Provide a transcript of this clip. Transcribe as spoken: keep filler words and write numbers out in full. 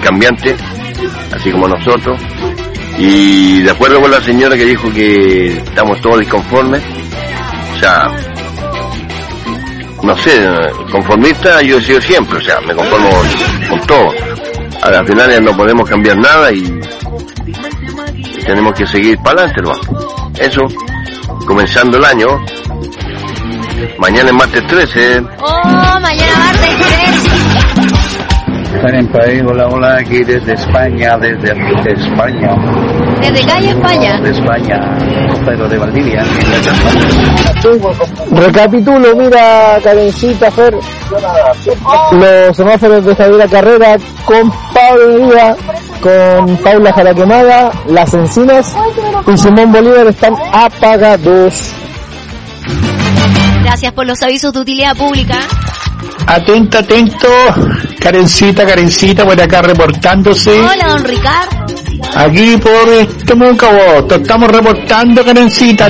cambiante, así como nosotros. Y de acuerdo con la señora que dijo que estamos todos disconformes, o sea, no sé, conformista yo he sido siempre, o sea, me conformo con todo. Ahora, al final ya no podemos cambiar nada y tenemos que seguir para adelante, ¿no? Eso, comenzando el año. Mañana es martes trece. Oh, mañana martes trece. Están en país, hola, hola, aquí desde España, desde España. ¿Desde calle España? De España, pero de Valdivia. Recapitulo, mira, Karencita, Fer, los semáforos de Javiera Carrera con Pablo Herida, con Paula Jaraquemada, Las Encinas y Simón Bolívar están apagados. Gracias por los avisos de utilidad pública. Atento, atento, Karencita, Karencita, por acá reportándose. Hola, don Ricardo. Aquí por este Moncaboto, estamos reportando, Karencita.